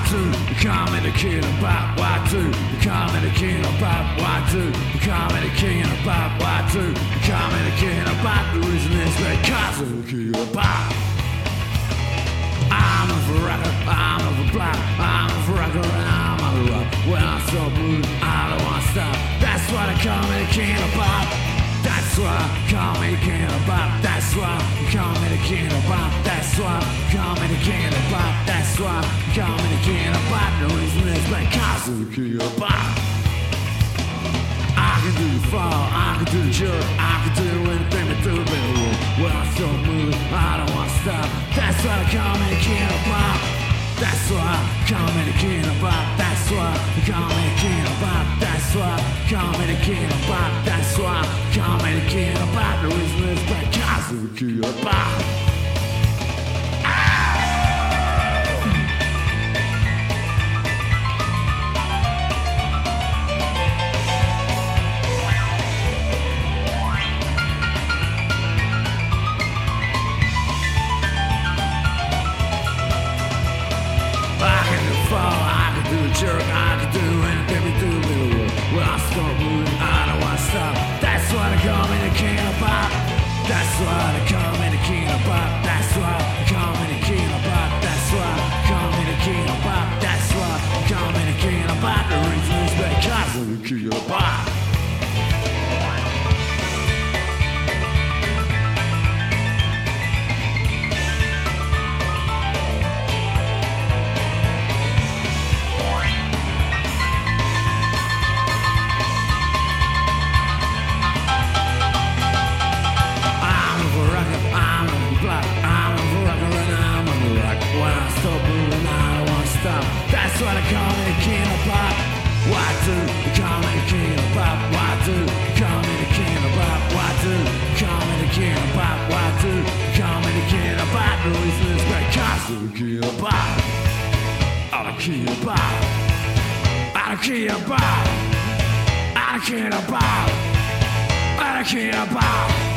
Y2, becoming the king of pop. Y2, becoming the king of pop. Y2, becoming the king of pop. Y2, becoming the king of pop. The reason is because of the king of pop. I'm a rocker, I'm a black, I'm a rocker, and I'm a rock. When I stop moving, I don't want to stop. That's why they call me the king of pop. That's why they call me the king of pop. That's why they call me the king of pop. That's why they call me the king of pop. That's why they call me the king of pop. The reason is because of the king of pop. I can do the fall, I can do the jerk, I can do anything but do a bit of work. When I start moving, I don't want to stop. That's why they call me the king of pop. That's why they call me the king of pop. That's why they call me the king of pop. That's why they call me the king of pop. That's why they call me the king of pop. The reason is because of the king of pop. Jerk, I can do anything but do a little work. When I start moving, I don't want to stop. That's why they call me the king of pop. That's why they call me the king of pop. That's why they call me the king of pop. That's why they call me the king of pop. That's why they call me the king of pop. The reason is because of the king of pop. That's why they call me the king of pop. Y2, they call me the king of pop. Y2, they call me the king of pop. Y2, they call me the king of pop. Y2, they call me the king of pop. The reason is because of the king of pop. I'm the king of pop. I'm the king of pop. I'm the king of pop. I'm the king of pop.